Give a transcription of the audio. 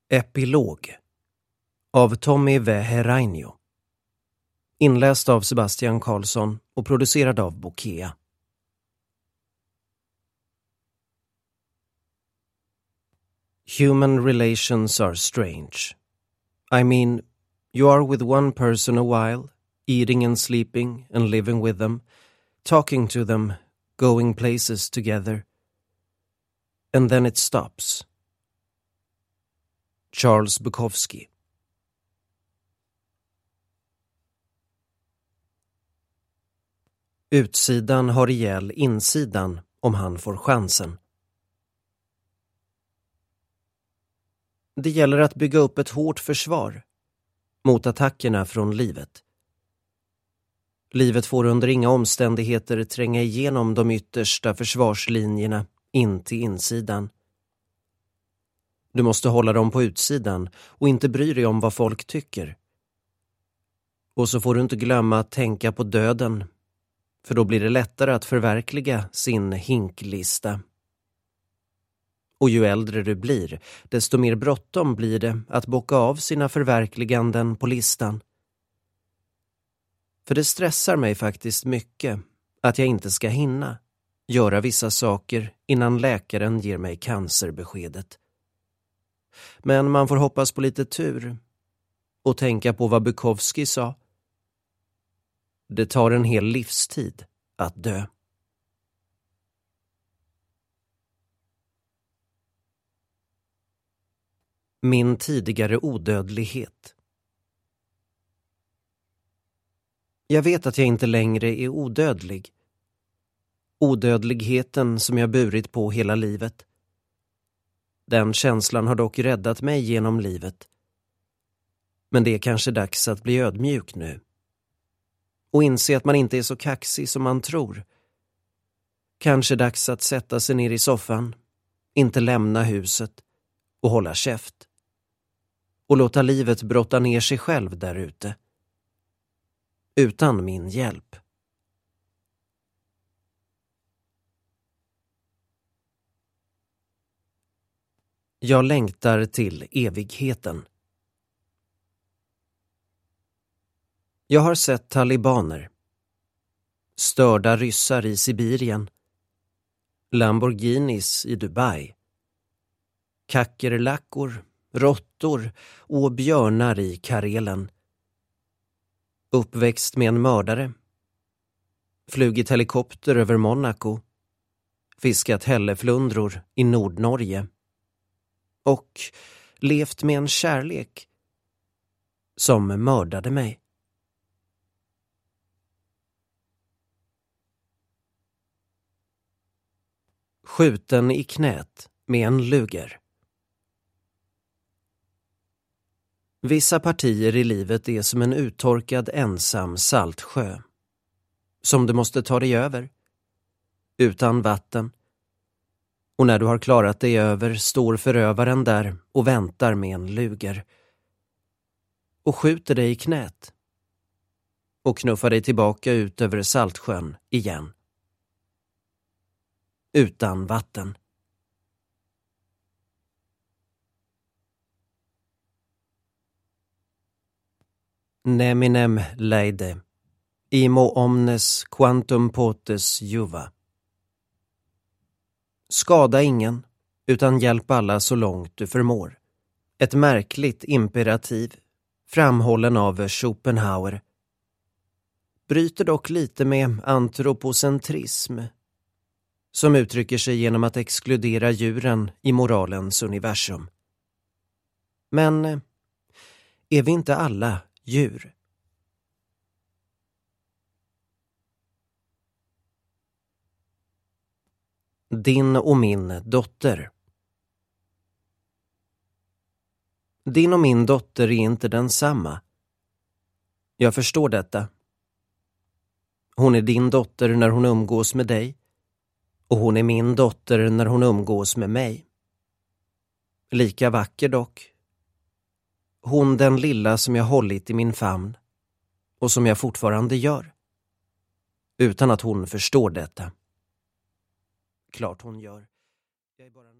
Epilog av Tommy Veherainio. Inläst av Sebastian Karlsson och producerad av Bokea. Human relations are strange. I mean, you are with one person a while, eating and sleeping and living with them, talking to them, going places together. And then it stops. Charles Bukowski. Utsidan har ihjäl insidan om han får chansen. Det gäller att bygga upp ett hårt försvar mot attackerna från livet. Livet får under inga omständigheter tränga igenom de yttersta försvarslinjerna in till insidan. Du måste hålla dem på utsidan och inte bry dig om vad folk tycker. Och så får du inte glömma att tänka på döden, för då blir det lättare att förverkliga sin hinklista. Och ju äldre du blir, desto mer bråttom blir det att bocka av sina förverkliganden på listan. För det stressar mig faktiskt mycket att jag inte ska hinna göra vissa saker innan läkaren ger mig cancerbeskedet. Men man får hoppas på lite tur och tänka på vad Bukowski sa. Det tar en hel livstid att dö. Min tidigare odödlighet. Jag vet att jag inte längre är odödlig. Odödligheten som jag burit på hela livet. Den känslan har dock räddat mig genom livet. Men det är kanske dags att bli ödmjuk nu. Och inse att man inte är så kaxig som man tror. Kanske dags att sätta sig ner i soffan, inte lämna huset och hålla käft. Och låta livet brotta ner sig själv där ute. Utan min hjälp. Jag längtar till evigheten. Jag har sett talibaner, störda ryssar i Sibirien, Lamborghinis i Dubai, kackerlackor, råttor och björnar i Karelen. Uppväxt med en mördare, flugit helikopter över Monaco, fiskat hälleflundror i Nordnorge och levt med en kärlek som mördade mig. Skjuten i knät med en luger. Vissa partier i livet är som en uttorkad ensam saltsjö, som du måste ta dig över, utan vatten. Och när du har klarat dig över står förövaren där och väntar med en luger. Och skjuter dig i knät. Och knuffar dig tillbaka ut över saltsjön igen. Utan vatten. Neminem leide, imo omnes quantum potes juva. Skada ingen, utan hjälp alla så långt du förmår. Ett märkligt imperativ, framhållen av Schopenhauer. Bryter dock lite med antropocentrism, som uttrycker sig genom att exkludera djuren i moralens universum. Men är vi inte alla djur? Din och min dotter. Din och min dotter är inte densamma. Jag förstår detta. Hon är din dotter när hon umgås med dig. Och hon är min dotter när hon umgås med mig. Lika vacker dock. Hon den lilla som jag hållit i min famn. Och som jag fortfarande gör. Utan att hon förstår detta. Klart hon gör. Jag är bara